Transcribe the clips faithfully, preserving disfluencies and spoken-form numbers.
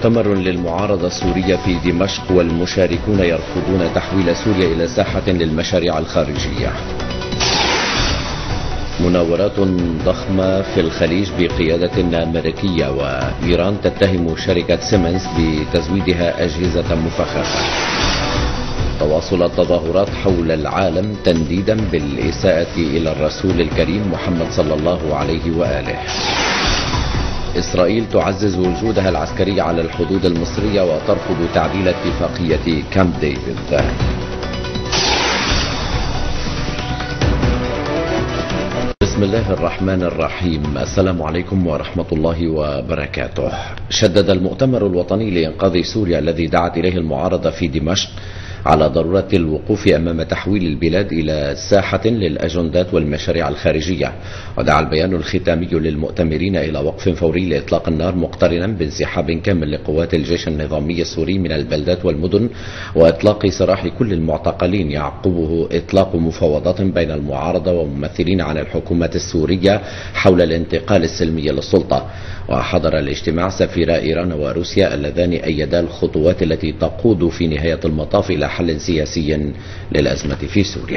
مؤتمر للمعارضة السورية في دمشق والمشاركون يرفضون تحويل سوريا إلى ساحة للمشاريع الخارجية. مناورات ضخمة في الخليج بقيادة أمريكية، وإيران تتهم شركة سيمنز بتزويدها أجهزة مفخخة. تواصل التظاهرات حول العالم تنديدا بالإساءة إلى الرسول الكريم محمد صلى الله عليه وآله. إسرائيل تعزز وجودها العسكري على الحدود المصرية وترفض تعديل اتفاقية كامب ديفيد. بسم الله الرحمن الرحيم. السلام عليكم ورحمة الله وبركاته. شدد المؤتمر الوطني لإنقاذ سوريا الذي دعت إليه المعارضة في دمشق على ضرورة الوقوف أمام تحويل البلاد إلى ساحة للأجندات والمشاريع الخارجية. ودعا البيان الختامي للمؤتمرين إلى وقف فوري لإطلاق النار مقترنا بانسحاب كامل لقوات الجيش النظامي السوري من البلدات والمدن، وإطلاق سراح كل المعتقلين، يعقبه إطلاق مفاوضات بين المعارضة وممثلين عن الحكومة السورية حول الانتقال السلمي للسلطة. وحضر الاجتماع سفيرا إيران وروسيا اللذان أيدا الخطوات التي تقود في نهاية المطاف إلى حل سياسي للأزمة في سوريا.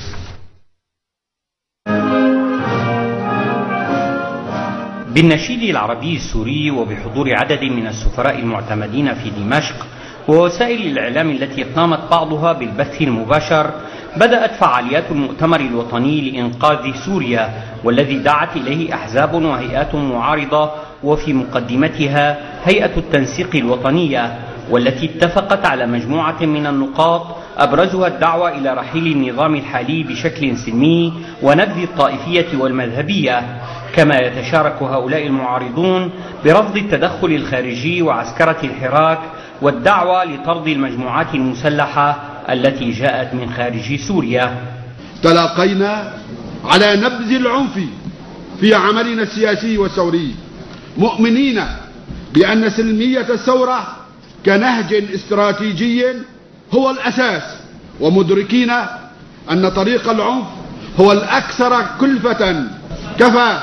بالنشيد العربي السوري وبحضور عدد من السفراء المعتمدين في دمشق ووسائل الإعلام التي قامت بعضها بالبث المباشر، بدأت فعاليات المؤتمر الوطني لإنقاذ سوريا، والذي دعت إليه أحزاب وهيئات معارضة، وفي مقدمتها هيئة التنسيق الوطنية، والتي اتفقت على مجموعة من النقاط أبرزها الدعوة إلى رحيل النظام الحالي بشكل سلمي ونبذ الطائفية والمذهبية. كما يتشارك هؤلاء المعارضون برفض التدخل الخارجي وعسكرة الحراك والدعوة لطرد المجموعات المسلحة التي جاءت من خارج سوريا. تلاقينا على نبذ العنف في عملنا السياسي والثوري، مؤمنين بأن سلمية الثورة كنهج استراتيجي هو الأساس، ومدركين أن طريق العنف هو الأكثر كلفة، كفى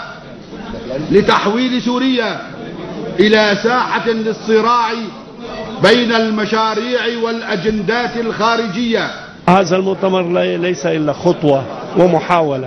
لتحويل سوريا إلى ساحة للصراع بين المشاريع والأجندات الخارجية. هذا المؤتمر ليس إلا خطوة ومحاولة،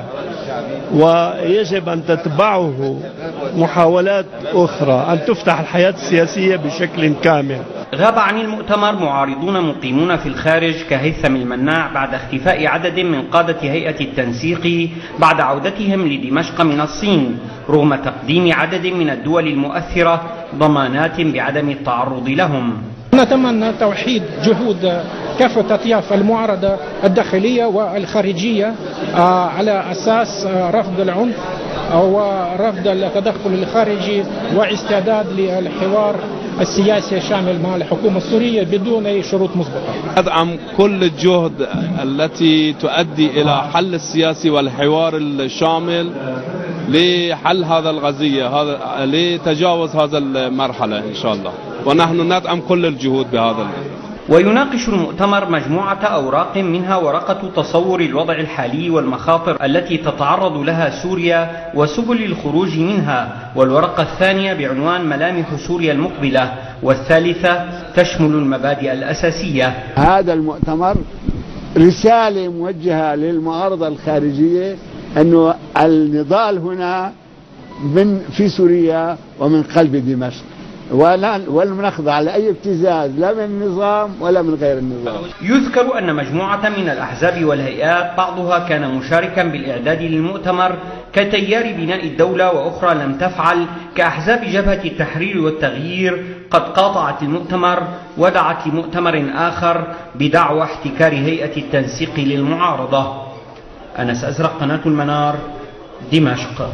ويجب أن تتبعه محاولات أخرى أن تفتح الحياة السياسية بشكل كامل. غاب عن المؤتمر معارضون مقيمون في الخارج كهيثم المناع بعد اختفاء عدد من قادة هيئة التنسيق بعد عودتهم لدمشق من الصين، رغم تقديم عدد من الدول المؤثرة ضمانات بعدم التعرض لهم. نتمنى توحيد جهود كافة أطياف المعارضة الداخلية والخارجية على أساس رفض العنف ورفض التدخل الخارجي واستعداد للحوار السياسي الشامل مع الحكومة السورية بدون أي شروط مسبقة. أدعم كل الجهد التي تؤدي إلى حل السياسي والحوار الشامل لحل هذا القضية، هذا لتجاوز هذا المرحلة إن شاء الله، ونحن ندعم كل الجهود بهذا. ويناقش المؤتمر مجموعة أوراق، منها ورقة تصور الوضع الحالي والمخاطر التي تتعرض لها سوريا وسبل الخروج منها، والورقة الثانية بعنوان ملامح سوريا المقبلة، والثالثة تشمل المبادئ الأساسية. هذا المؤتمر رسالة موجهة للمعارضة الخارجية أنه النضال هنا من في سوريا ومن قلب دمشق، ولم نخضع لأي ابتزاز لا من النظام ولا من غير النظام. يذكر أن مجموعة من الأحزاب والهيئات بعضها كان مشاركا بالإعداد للمؤتمر كتيار بناء الدولة، وأخرى لم تفعل كأحزاب جبهة التحرير والتغيير قد قاطعت المؤتمر ودعت لمؤتمر آخر بدعوى احتكار هيئة التنسيق للمعارضة. أنس أزرق، قناة المنار، دمشق.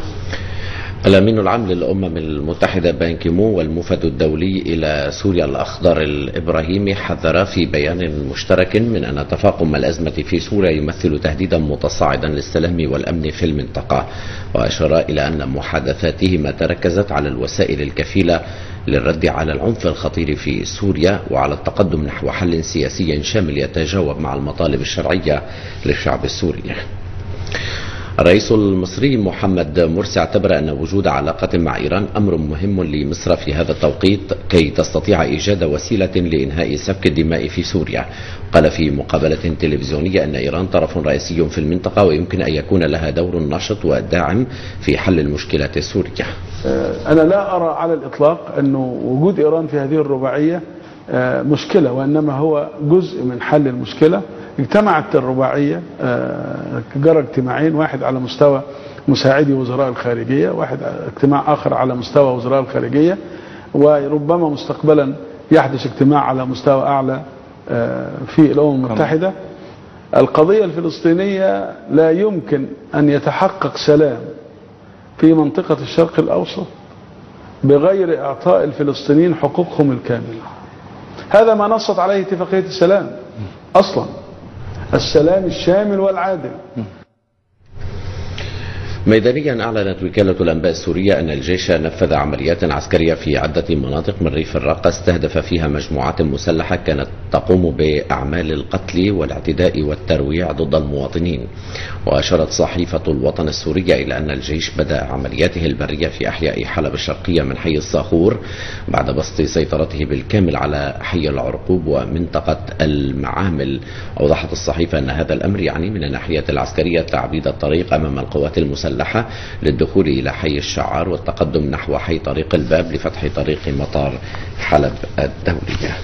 الأمين العام للأمم المتحدة بان كي مون والموفد الدولي إلى سوريا الأخضر الإبراهيمي حذر في بيان مشترك من أن تفاقم الأزمة في سوريا يمثل تهديدا متصاعدا للسلام والأمن في المنطقة، وأشار إلى أن محادثاتهما تركزت على الوسائل الكفيلة للرد على العنف الخطير في سوريا وعلى التقدم نحو حل سياسي شامل يتجاوب مع المطالب الشرعية للشعب السوري. الرئيس المصري محمد مرسي اعتبر أن وجود علاقة مع إيران أمر مهم لمصر في هذا التوقيت كي تستطيع إيجاد وسيلة لإنهاء سفك الدماء في سوريا. قال في مقابلة تلفزيونية أن إيران طرف رئيسي في المنطقة ويمكن أن يكون لها دور نشط وداعم في حل المشكلة السورية. أنا لا أرى على الإطلاق أن وجود إيران في هذه الرباعية مشكلة، وإنما هو جزء من حل المشكلة. اجتمعت الرباعية، جرى اجتماعين، واحد على مستوى مساعدي وزراء الخارجية، واحد اجتماع آخر على مستوى وزراء الخارجية، وربما مستقبلا يحدث اجتماع على مستوى أعلى في الأمم المتحدة. القضية الفلسطينية لا يمكن أن يتحقق سلام في منطقة الشرق الأوسط بغير إعطاء الفلسطينيين حقوقهم الكاملة. هذا ما نصت عليه اتفاقية السلام أصلا، السلام الشامل والعادل. ميدانيا أعلنت وكالة الأنباء السورية أن الجيش نفذ عمليات عسكرية في عدة مناطق من ريف الرقة استهدف فيها مجموعات مسلحة كانت تقوم بأعمال القتل والاعتداء والترويع ضد المواطنين. وأشارت صحيفة الوطن السورية إلى أن الجيش بدأ عملياته البرية في أحياء حلب الشرقية من حي الصاخور بعد بسط سيطرته بالكامل على حي العرقوب ومنطقة المعامل. أوضحت الصحيفة أن هذا الأمر يعني من الناحية العسكرية تعبيد الطريق أمام القوات المسلحة للدخول إلى حي الشعار والتقدم نحو حي طريق الباب لفتح طريق مطار حلب الدولية.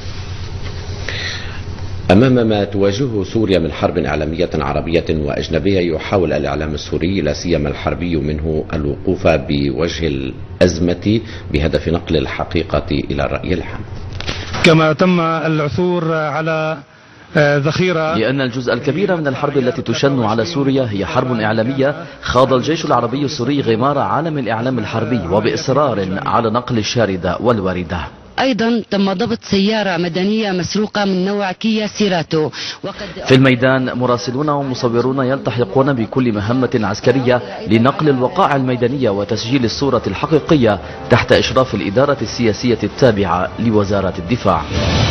أمام ما تواجهه سوريا من حرب إعلامية عربية وأجنبية، يحاول الإعلام السوري لا سيما الحربي منه الوقوف بوجه الأزمة بهدف نقل الحقيقة إلى الرأي العام. كما تم العثور على ذخيرة، لأن الجزء الكبير من الحرب التي تشن على سوريا هي حرب إعلامية خاض الجيش العربي السوري غمار عالم الإعلام الحربي وبإصرار على نقل الشاردة والواردة. أيضا تم ضبط سيارة مدنية مسروقة من نوع كيا سيراتو. وقد في الميدان مراسلون ومصورون يلتحقون بكل مهمة عسكرية لنقل الوقائع الميدانية وتسجيل الصورة الحقيقية تحت إشراف الإدارة السياسية التابعة لوزارة الدفاع.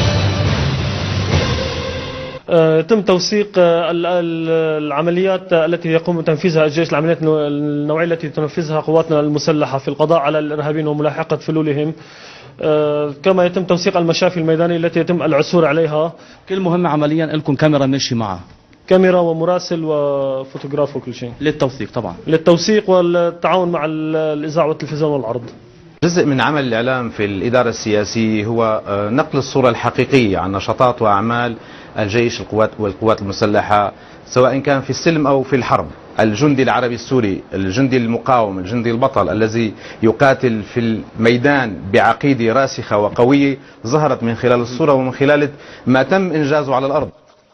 تم توثيق العمليات التي يقوم تنفيذها الجيش، العمليات النوعية التي تنفذها قواتنا المسلحة في القضاء على الإرهابيين وملاحقة فلولهم، كما يتم توثيق المشافي الميدانية التي يتم العثور عليها. كل مهمة عمليا لكم كاميرا ماشي معها، كاميرا ومراسل وفوتوغراف وكل شيء للتوثيق، طبعا للتوثيق والتعاون مع الإذاعة والتلفزيون والعرض. جزء من عمل الإعلام في الإدارة السياسية هو نقل الصورة الحقيقية عن نشاطات وأعمال الجيش القوات والقوات المسلحة سواء كان في السلم أو في الحرب. الجندي العربي السوري، الجندي المقاوم، الجندي البطل الذي يقاتل في الميدان بعقيدة راسخة وقوية ظهرت من خلال الصورة ومن خلال ما تم إنجازه على الأرض.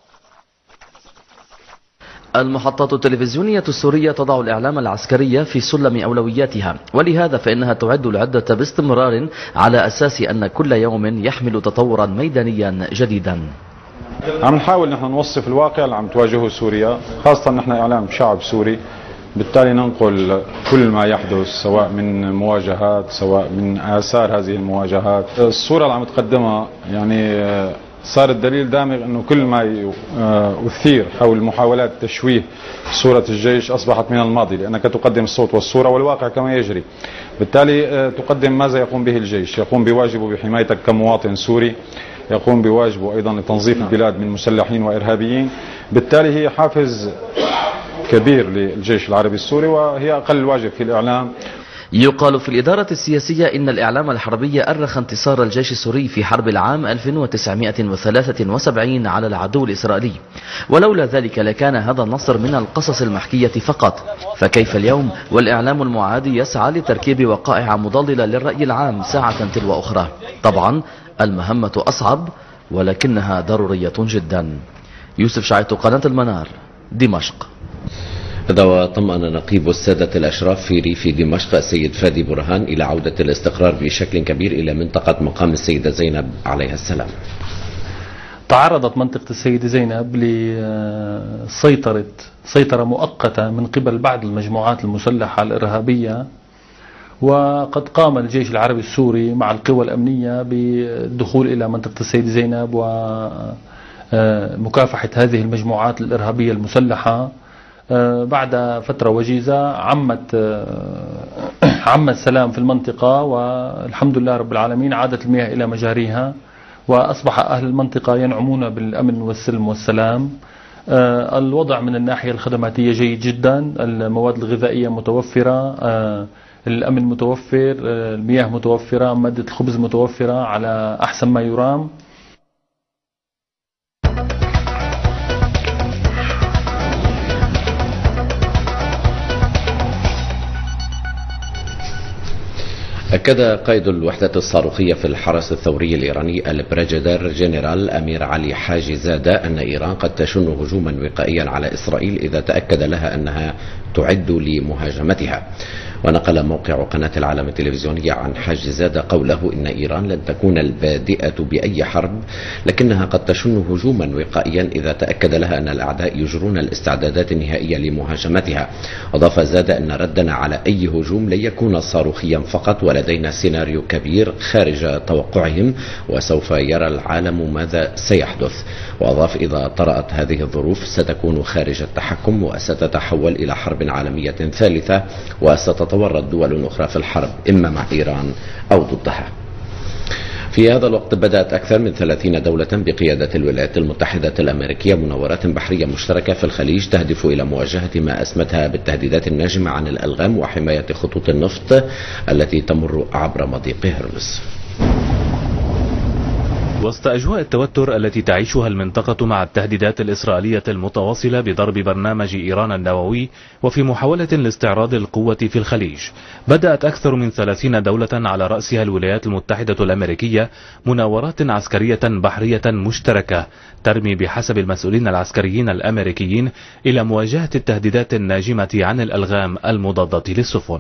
المحطات التلفزيونية السورية تضع الإعلام العسكري في سلم أولوياتها، ولهذا فإنها تعد العدة باستمرار على أساس أن كل يوم يحمل تطورا ميدانيا جديدا. عم نحاول نحن نوصف الواقع اللي عم تواجهه سوريا، خاصة نحن إعلام شعب سوري، بالتالي ننقل كل ما يحدث سواء من مواجهات سواء من آثار هذه المواجهات. الصورة اللي عم تقدمها يعني صار الدليل دامغ انه كل ما يثير حول محاولات تشويه صورة الجيش اصبحت من الماضي، لانك تقدم الصوت والصورة والواقع كما يجري. بالتالي تقدم ماذا يقوم به الجيش، يقوم بواجبه بحمايتك كمواطن سوري، يقوم بواجبه ايضا لتنظيف البلاد من مسلحين وارهابيين. بالتالي هي حافز كبير للجيش العربي السوري، وهي اقل واجب في الاعلام. يقال في الإدارة السياسية إن الإعلام الحربي أرخ انتصار الجيش السوري في حرب العام ألف وتسعمائة وثلاثة وسبعين على العدو الإسرائيلي، ولولا ذلك لكان هذا النصر من القصص المحكية فقط. فكيف اليوم والإعلام المعادي يسعى لتركيب وقائع مضللة للرأي العام ساعة تلو أخرى؟ طبعا المهمة أصعب ولكنها ضرورية جدا. يوسف شعيط، قناة المنار، دمشق. هذا وطمأن نقيب السادة الأشراف في ريف دمشق السيد فادي برهان إلى عودة الاستقرار بشكل كبير إلى منطقة مقام السيدة زينب عليها السلام. تعرضت منطقة السيدة زينب لسيطرة سيطرة مؤقتة من قبل بعض المجموعات المسلحة الإرهابية، وقد قام الجيش العربي السوري مع القوى الأمنية بالدخول إلى منطقة السيدة زينب ومكافحة هذه المجموعات الإرهابية المسلحة بعد فترة وجيزة عمت عم السلام في المنطقة، والحمد لله رب العالمين عادت المياه إلى مجاريها، وأصبح أهل المنطقة ينعمون بالأمن والسلم والسلام. الوضع من الناحية الخدماتية جيد جدا، المواد الغذائية متوفرة، الأمن متوفر، المياه متوفرة، مادة الخبز متوفرة على أحسن ما يرام. أكد قائد الوحدة الصاروخية في الحرس الثوري الإيراني البريجادير جنرال أمير علي حاجي زادة أن إيران قد تشن هجوما وقائيا على إسرائيل إذا تأكد لها أنها تعد لمهاجمتها. ونقل موقع قناة العالم التلفزيونية عن حاج زادة قوله إن إيران لن تكون البادئة بأي حرب، لكنها قد تشن هجوما وقائيا إذا تأكد لها أن الأعداء يجرون الاستعدادات النهائية لمهاجمتها. أضاف زادة أن ردنا على أي هجوم لن يكون صاروخيا فقط، ولدينا سيناريو كبير خارج توقعهم، وسوف يرى العالم ماذا سيحدث. وأضاف إذا طرأت هذه الظروف ستكون خارج التحكم وستتحول إلى حرب عالمية ثالثة، وستتورط دول أخرى في الحرب إما مع إيران أو ضدها. في هذا الوقت بدأت أكثر من ثلاثين دولة بقيادة الولايات المتحدة الأمريكية مناورات بحرية مشتركة في الخليج تهدف إلى مواجهة ما أسمتها بالتهديدات الناجمة عن الألغام وحماية خطوط النفط التي تمر عبر مضيق هرمز. وسط أجواء التوتر التي تعيشها المنطقة مع التهديدات الإسرائيلية المتواصلة بضرب برنامج إيران النووي وفي محاولة لاستعراض القوة في الخليج، بدأت أكثر من ثلاثين دولة على رأسها الولايات المتحدة الأمريكية مناورات عسكرية بحرية مشتركة ترمي بحسب المسؤولين العسكريين الأمريكيين إلى مواجهة التهديدات الناجمة عن الألغام المضادة للسفن.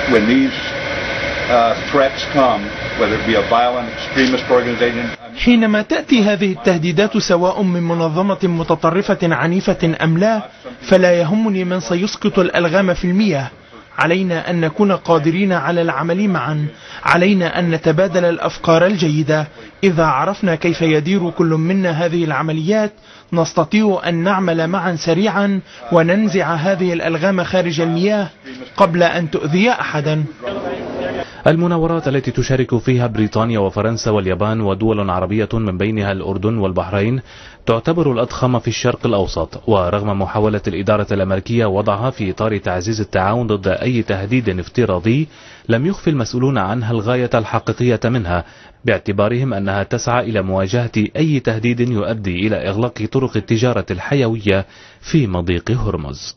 حينما تأتي هذه التهديدات سواء من منظمة متطرفة عنيفة أم لا، فلا يهمني من سيسقط الألغام في المياه. علينا أن نكون قادرين على العمل معا، علينا أن نتبادل الأفكار الجيدة. إذا عرفنا كيف يدير كل منا هذه العمليات نستطيع أن نعمل معا سريعا وننزع هذه الألغام خارج المياه قبل أن تؤذي أحدا. المناورات التي تشارك فيها بريطانيا وفرنسا واليابان ودول عربية من بينها الأردن والبحرين تعتبر الأضخم في الشرق الأوسط، ورغم محاولة الإدارة الأمريكية وضعها في إطار تعزيز التعاون ضد أي تهديد افتراضي، لم يخفي المسؤولون عنها الغاية الحقيقية منها، باعتبارهم أنها تسعى إلى مواجهة أي تهديد يؤدي إلى إغلاق طرق التجارة الحيوية في مضيق هرمز.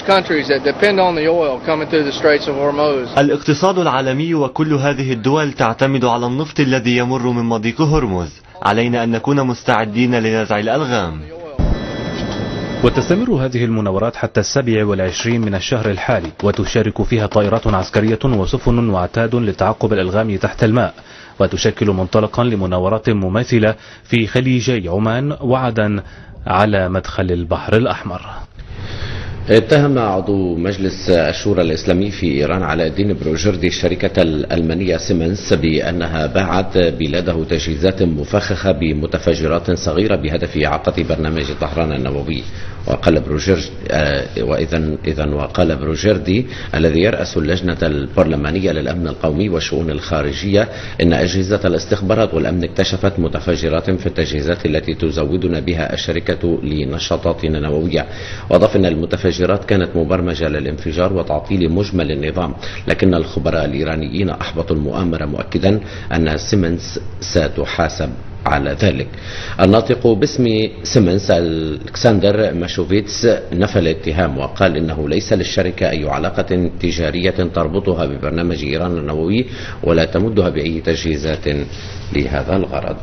الاقتصاد العالمي وكل هذه الدول تعتمد على النفط الذي يمر من مضيق هرمز. علينا أن نكون مستعدين لنزع الألغام. وتستمر هذه المناورات حتى السابع والعشرين من الشهر الحالي، وتشارك فيها طائرات عسكرية وسفن وعتاد لتعقب الألغام تحت الماء، وتشكل منطلقا لمناورات مماثلة في خليجي عمان وعدن على مدخل البحر الأحمر. اتهم عضو مجلس الشورى الإسلامي في إيران علاء الدين بروجردي الشركة الألمانية سيمنز بأنها باعت بلاده تجهيزات مفخخة بمتفجرات صغيرة بهدف إعاقة برنامج طهران النووي. وقال بروجردي وإذا إذا وقال بروجردي الذي يرأس اللجنة البرلمانية للأمن القومي والشؤون الخارجية إن أجهزة الاستخبارات والأمن اكتشفت متفجرات في التجهيزات التي تزودنا بها الشركة لنشاطاتنا النووية. وأضاف أن المتفجرات كانت مبرمجة للانفجار وتعطيل مجمل النظام، لكن الخبراء الإيرانيين أحبطوا المؤامرة مؤكدا أن سيمنز ستحاسب على ذلك. الناطق باسم سيمنز الكسندر ماشوفيتس نفى الاتهام وقال إنه ليس للشركة أي علاقة تجارية تربطها ببرنامج إيران النووي ولا تمدها بأي تجهيزات لهذا الغرض.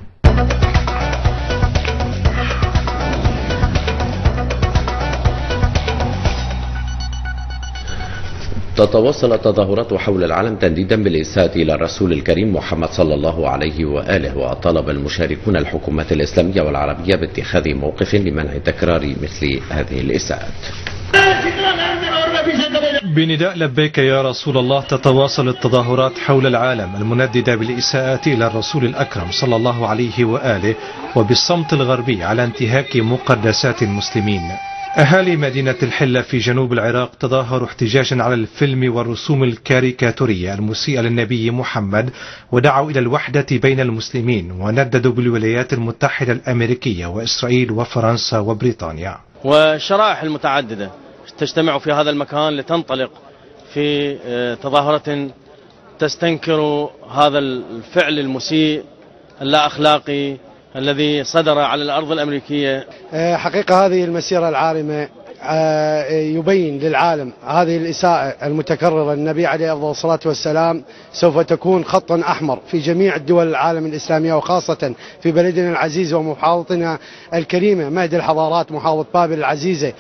تتواصل التظاهرات حول العالم تنديدا بالإساءة إلى الرسول الكريم محمد صلى الله عليه وآله، وطلب المشاركون الحكومات الإسلامية والعربية باتخاذ موقف لمنع تكرار مثل هذه الإساءات. بنداء لبيك يا رسول الله تتواصل التظاهرات حول العالم المنددة بالإساءة إلى الرسول الأكرم صلى الله عليه وآله وبالصمت الغربي على انتهاك مقدسات المسلمين. أهالي مدينة الحلة في جنوب العراق تظاهروا احتجاجا على الفيلم والرسوم الكاريكاتورية المسيئة للنبي محمد، ودعوا إلى الوحدة بين المسلمين، ونددوا بالولايات المتحدة الأمريكية وإسرائيل وفرنسا وبريطانيا. والشرائح المتعددة تجتمع في هذا المكان لتنطلق في تظاهرة تستنكر هذا الفعل المسيء اللا أخلاقي الذي صدر على الأرض الأمريكية. حقيقة هذه المسيرة العارمة يبين للعالم هذه الإساءة المتكررة للنبي عليه أفضل الصلاة والسلام سوف تكون خطا أحمر في جميع الدول العالم الإسلامية، وخاصة في بلدنا العزيز ومحافظتنا الكريمة مهد الحضارات محافظة بابل العزيزة.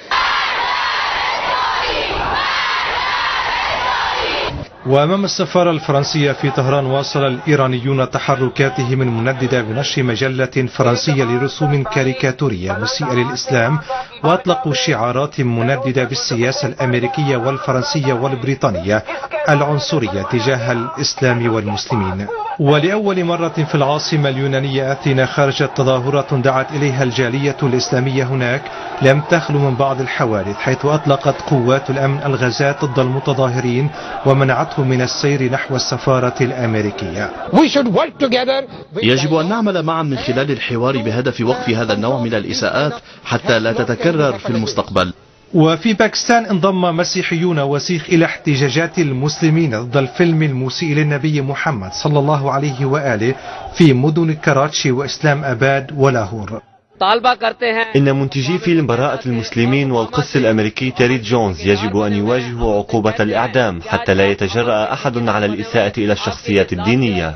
وأمام السفارة الفرنسية في طهران واصل الإيرانيون تحركاتهم المنددة بنشر مجلة فرنسية لرسوم كاريكاتورية مسيئة للإسلام، وأطلقوا شعارات منددة بالسياسة الأمريكية والفرنسية والبريطانية العنصرية تجاه الإسلام والمسلمين. ولأول مرة في العاصمة اليونانية أثينا خرجت تظاهرات دعت إليها الجالية الإسلامية هناك لم تخلو من بعض الحوادث، حيث أطلقت قوات الأمن الغازات ضد المتظاهرين ومنعتهم من السير نحو السفارة الأمريكية. يجب أن نعمل معا من خلال الحوار بهدف وقف هذا النوع من الإساءات حتى لا تتكرر في المستقبل. وفي باكستان انضم مسيحيون وسيخ إلى احتجاجات المسلمين ضد الفيلم المسيء للنبي محمد صلى الله عليه وآله في مدن كراتشي وإسلام أباد ولاهور. إن منتجي فيلم براءة المسلمين والقس الأمريكي تيري جونز يجب أن يواجهوا عقوبة الإعدام حتى لا يتجرأ أحد على الإساءة إلى الشخصيات الدينية.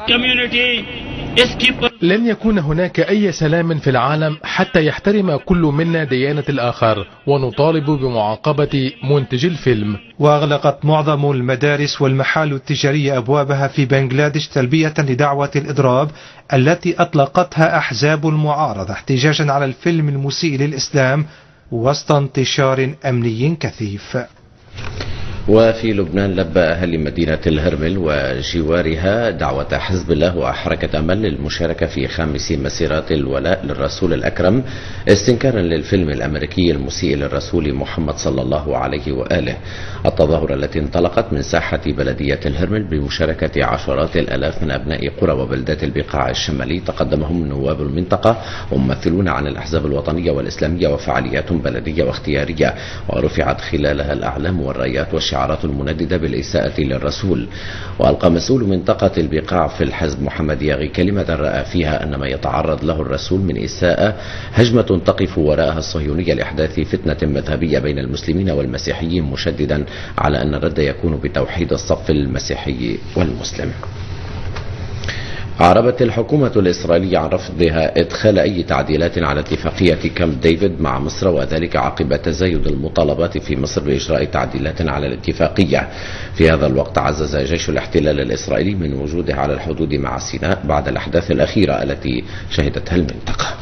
لن يكون هناك أي سلام في العالم حتى يحترم كل منا ديانة الآخر، ونطالب بمعاقبة منتج الفيلم. وأغلقت معظم المدارس والمحال التجارية أبوابها في بنغلاديش تلبية لدعوة الإضراب التي أطلقتها أحزاب المعارضة احتجاجا على الفيلم المسيء للإسلام وسط انتشار أمني كثيف. وفي لبنان لبى أهل مدينة الهرمل وجوارها دعوة حزب الله وحركة أمل للمشاركة في خامس مسيرات الولاء للرسول الأكرم استنكارا للفيلم الأمريكي المسيء للرسول محمد صلى الله عليه وآله. التظاهرة التي انطلقت من ساحة بلدية الهرمل بمشاركة عشرات الآلاف من أبناء قرى وبلدات البقاع الشمالي تقدمهم نواب المنطقة وممثلون عن الأحزاب الوطنية والإسلامية وفعاليات بلدية واختيارية، ورفعت خلالها الأعلام والرايات والشعارات المنددة بالإساءة للرسول. وألقى مسؤول منطقة البقاع في الحزب محمد ياغي كلمة رأى فيها أن ما يتعرض له الرسول من إساءة هجمة تقف وراءها الصهيونية لإحداث فتنة مذهبية بين المسلمين والمسيحيين، مشددا على أن الرد يكون بتوحيد الصف المسيحي والمسلم. أعربت الحكومة الإسرائيلية عن رفضها إدخال أي تعديلات على اتفاقية كامب ديفيد مع مصر، وذلك عقب تزايد المطالبات في مصر بإجراء تعديلات على الاتفاقية. في هذا الوقت عزز جيش الاحتلال الإسرائيلي من وجوده على الحدود مع سيناء بعد الأحداث الأخيرة التي شهدتها المنطقة.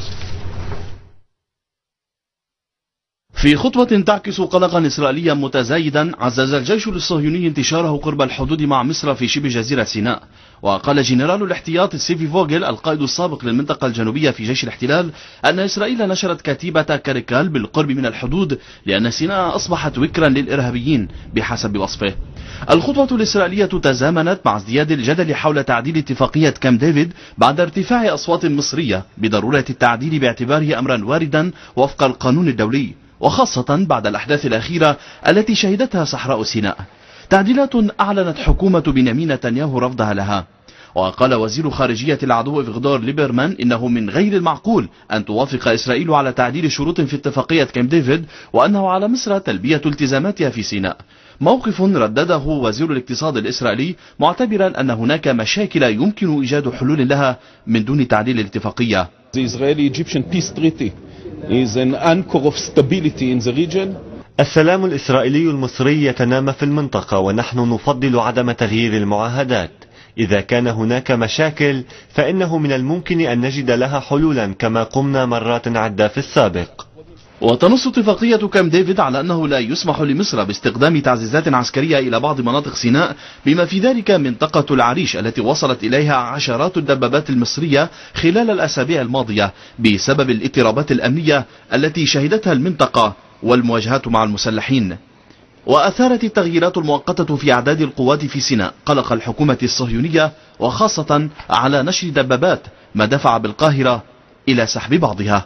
في خطوة تعكس قلقا إسرائيليا متزايدا، عزز الجيش الصهيوني انتشاره قرب الحدود مع مصر في شبه جزيرة سيناء. وقال جنرال الاحتياط سيفي فوغل القائد السابق للمنطقة الجنوبية في جيش الاحتلال أن إسرائيل نشرت كتيبة كاريكال بالقرب من الحدود لأن سيناء أصبحت وكرا للإرهابيين بحسب وصفه. الخطوة الإسرائيلية تزامنت مع ازدياد الجدل حول تعديل اتفاقية كامب ديفيد بعد ارتفاع أصوات مصرية بضرورة التعديل باعتباره أمرا واردا وفق القانون الدولي، وخاصة بعد الأحداث الأخيرة التي شهدتها صحراء سيناء. تعديلات أعلنت حكومة بنيامين نتنياهو رفضها لها. وقال وزير خارجية العدو إفغدور ليبرمان إنه من غير المعقول أن توافق إسرائيل على تعديل شروط في اتفاقية كامب ديفيد، وأنه على مصر تلبية التزاماتها في سيناء. موقف ردده وزير الاقتصاد الإسرائيلي معتبرا أن هناك مشاكل يمكن إيجاد حلول لها من دون تعديل الاتفاقية. The Israeli-Egyptian peace treaty is an anchor of stability in the region. السلام الإسرائيلي المصري يتنامى في المنطقة، ونحن نفضل عدم تغيير المعاهدات. إذا كان هناك مشاكل فإنه من الممكن أن نجد لها حلولا كما قمنا مرات عدة في السابق. وتنص اتفاقية كامب ديفيد على أنه لا يسمح لمصر باستخدام تعزيزات عسكرية إلى بعض مناطق سيناء، بما في ذلك منطقة العريش التي وصلت إليها عشرات الدبابات المصرية خلال الأسابيع الماضية بسبب الاضطرابات الأمنية التي شهدتها المنطقة والمواجهات مع المسلحين. وأثارت التغييرات المؤقتة في أعداد القوات في سيناء قلق الحكومة الصهيونية، وخاصة على نشر دبابات، ما دفع بالقاهرة إلى سحب بعضها.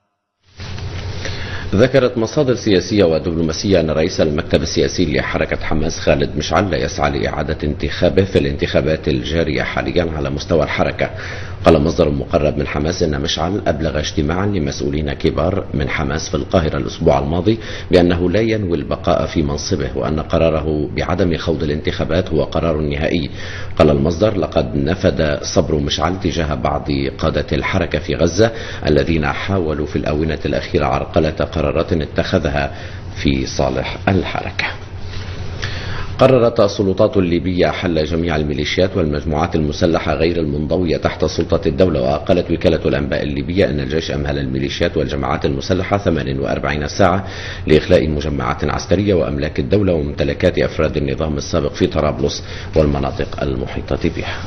ذكرت مصادر سياسية ودبلوماسية أن رئيس المكتب السياسي لحركة حماس خالد مشعل يسعى لإعادة انتخابه في الانتخابات الجارية حاليا على مستوى الحركة. قال مصدر مقرب من حماس أن مشعل أبلغ اجتماعا لمسؤولين كبار من حماس في القاهرة الأسبوع الماضي بأنه لا ينوي البقاء في منصبه، وأن قراره بعدم خوض الانتخابات هو قرار نهائي. قال المصدر: لقد نفد صبر مشعل تجاه بعض قادة الحركة في غزة الذين حاولوا في الآونة الأخيرة عرقلة قرارات اتخذها في صالح الحركة. قررت السلطات الليبية حل جميع الميليشيات والمجموعات المسلحة غير المنضوية تحت سلطة الدولة. وقالت وكالة الأنباء الليبية أن الجيش أمهل الميليشيات والجماعات المسلحة ثمانية وأربعين ساعة لإخلاء مجمعات عسكرية وأملاك الدولة وممتلكات أفراد النظام السابق في طرابلس والمناطق المحيطة بها.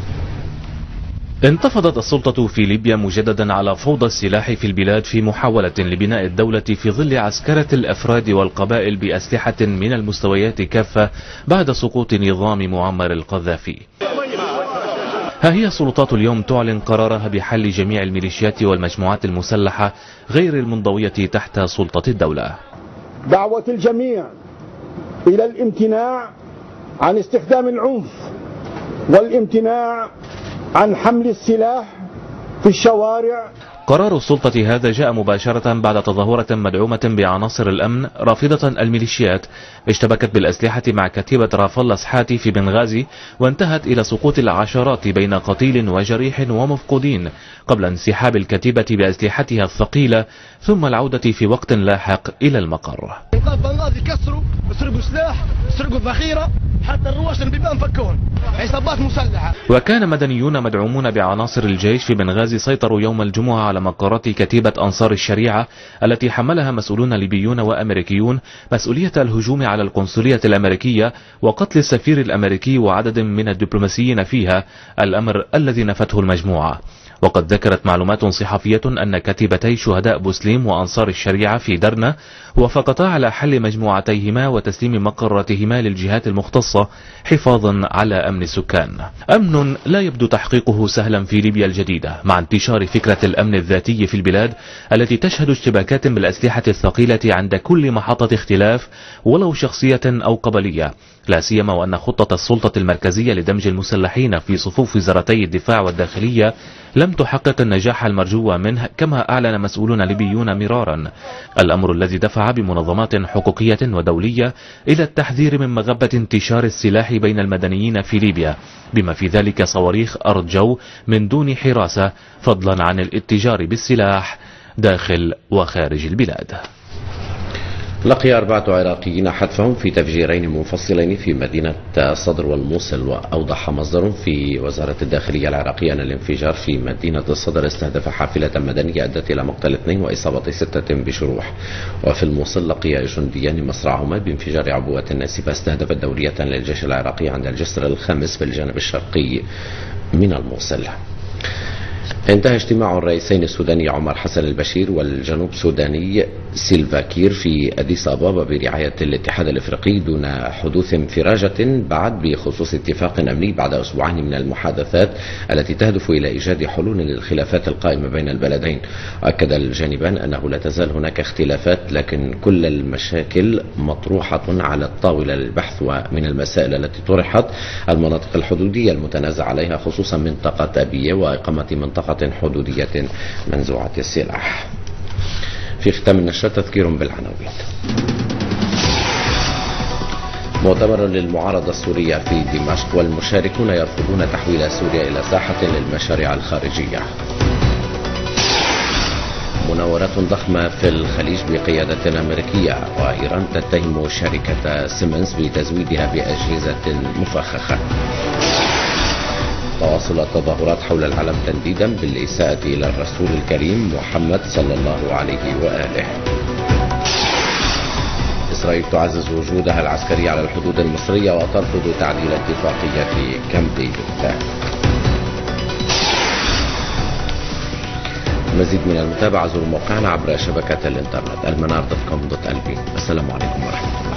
انتفضت السلطة في ليبيا مجددا على فوضى السلاح في البلاد في محاولة لبناء الدولة في ظل عسكرة الأفراد والقبائل بأسلحة من المستويات كافة بعد سقوط نظام معمر القذافي. ها هي السلطات اليوم تعلن قرارها بحل جميع الميليشيات والمجموعات المسلحة غير المنضوية تحت سلطة الدولة. دعوة الجميع إلى الامتناع عن استخدام العنف والامتناع عن حمل السلاح في الشوارع. قرار السلطة هذا جاء مباشرة بعد تظاهرة مدعومة بعناصر الأمن رافضة الميليشيات اشتبكت بالأسلحة مع كتيبة رافال سحاتي في بنغازي، وانتهت إلى سقوط العشرات بين قتيل وجريح ومفقودين قبل انسحاب الكتيبة بأسلحتها الثقيلة ثم العودة في وقت لاحق إلى المقر. بنغازي كسروا، سرقوا سلاح، سرقوا ذخيرة، حتى الرواشن البيبان فكوهن، عصابات مسلحة. وكان مدنيون مدعومون بعناصر الجيش في بنغازي سيطروا يوم الجمعة على مقرات كتيبة أنصار الشريعة التي حملها مسؤولون ليبيون وأمريكيون مسؤولية الهجوم على القنصلية الأمريكية وقتل السفير الأمريكي وعدد من الدبلوماسيين فيها، الأمر الذي نفته المجموعة. وقد ذكرت معلومات صحفية أن كتيبتي شهداء بوسليم وأنصار الشريعة في درنا وافقتا على حل مجموعتيهما وتسليم مقراتهما للجهات المختصة حفاظا على أمن السكان. أمن لا يبدو تحقيقه سهلا في ليبيا الجديدة مع انتشار فكرة الأمن الذاتي في البلاد التي تشهد اشتباكات بالأسلحة الثقيلة عند كل محطة اختلاف ولو شخصية أو قبلية، لا سيما وأن خطة السلطة المركزية لدمج المسلحين في صفوف وزارتي الدفاع والداخلية لم تحقق النجاح المرجو منه كما أعلن مسؤولون ليبيون مرارا، الأمر الذي دفع بمنظمات حقوقية ودولية إلى التحذير من مغبة انتشار السلاح بين المدنيين في ليبيا بما في ذلك صواريخ أرض جو من دون حراسة، فضلا عن الاتجار بالسلاح داخل وخارج البلاد. لقي أربعة عراقيين حتفهم في تفجيرين منفصلين في مدينة صدر والموصل. وأوضح مصدر في وزارة الداخلية العراقية أن الانفجار في مدينة الصدر استهدف حافلة مدنية أدت إلى مقتل اثنين وإصابة ستة بجروح. وفي الموصل لقي جنديان مصرعهما بانفجار عبوة ناسفة استهدفت دورية للجيش العراقي عند الجسر الخامس في الجانب الشرقي من الموصل. انتهى اجتماع الرئيسين السوداني عمر حسن البشير والجنوب سوداني سيلفا كير في أديس أبابا برعاية الاتحاد الافريقي دون حدوث انفراجة بعد بخصوص اتفاق أمني بعد أسبوعين من المحادثات التي تهدف إلى إيجاد حلول للخلافات القائمة بين البلدين. أكد الجانبان أنه لا تزال هناك اختلافات لكن كل المشاكل مطروحة على الطاولة للبحث، ومن المسائل التي طرحت المناطق الحدودية المتنازع عليها خصوصا منطقة أبية وإقامة منطقة حدودية منزوعة السلاح. في ختام النشرة تذكير بالعناوين. مؤتمر للمعارضة السورية في دمشق والمشاركون يرفضون تحويل سوريا إلى ساحة للمشاريع الخارجية. مناورات ضخمة في الخليج بقيادة أمريكية، وإيران تتهم شركة سيمنز بتزويدها بأجهزة مفخخة. تواصل التظاهرات حول العالم تنديدا بالإساءة إلى الرسول الكريم محمد صلى الله عليه وآله. إسرائيل تعزز وجودها العسكري على الحدود المصرية وترفض تعديل اتفاقية كامب ديفيد. المزيد من المتابعة زوروا موقعنا عبر شبكة الإنترنت المنار دوت كوم دوت ال بي. السلام عليكم ورحمة الله.